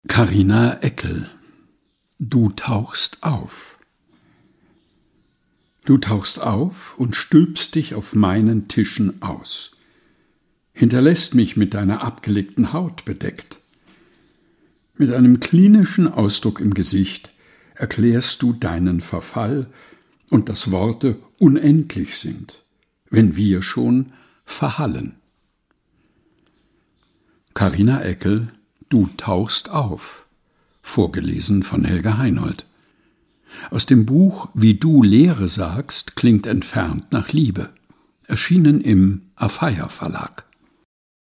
Carina Eckel. Du tauchst auf. Du tauchst auf und stülpst dich auf meinen Tischen aus, hinterlässt mich mit deiner abgelegten Haut bedeckt. Mit einem klinischen Ausdruck im Gesicht erklärst du deinen Verfall und dass Worte unendlich sind, wenn wir schon verhallen. Carina Eckel. Du tauchst auf, vorgelesen von Helga Heinold. Aus dem Buch Wie du Lehre sagst klingt entfernt nach Liebe, erschienen im Afeier Verlag.